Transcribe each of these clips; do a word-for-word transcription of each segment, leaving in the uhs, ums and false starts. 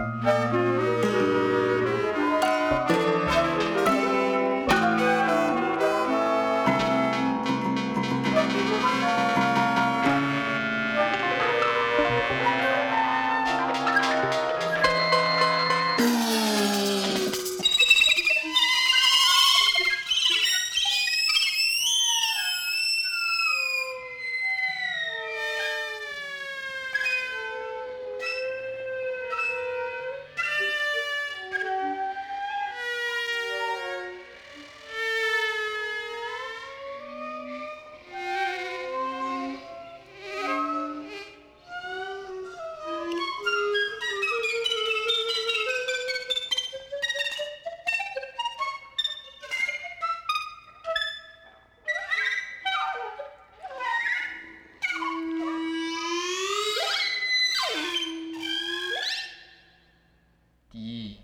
D.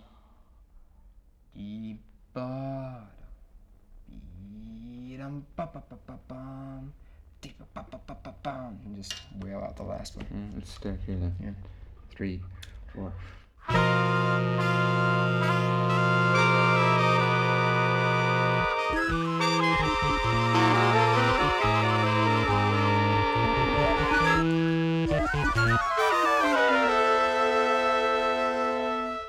D bottom. B dum ba ba ba ba bum. D ba ba ba ba ba bum. And just wail out the last one. Mm, let's start here then. Yeah. Three, four.